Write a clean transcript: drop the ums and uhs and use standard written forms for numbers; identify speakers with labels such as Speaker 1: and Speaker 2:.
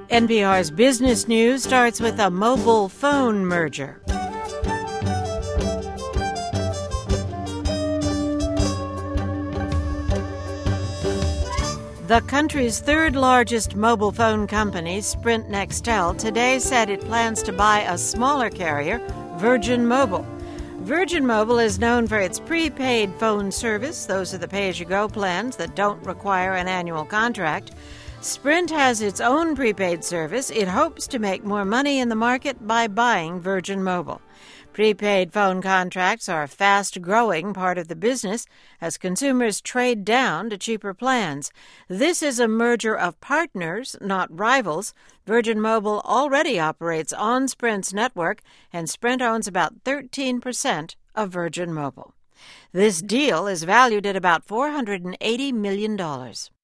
Speaker 1: NPR's Business News starts with a mobile phone merger. The country's third-largest mobile phone company, Sprint Nextel, today said it plans to buy a smaller carrier, Virgin Mobile. Virgin Mobile is known for its prepaid phone service. Those are the pay-as-you-go plans that don't require an annual contract. Sprint has its own prepaid service. It hopes to make more money in the market by buying Virgin Mobile. Prepaid phone contracts are a fast-growing part of the business as consumers trade down to cheaper plans. This is a merger of partners, not rivals. Virgin Mobile already operates on Sprint's network, and Sprint owns about 13% of Virgin Mobile. This deal is valued at about $480 million.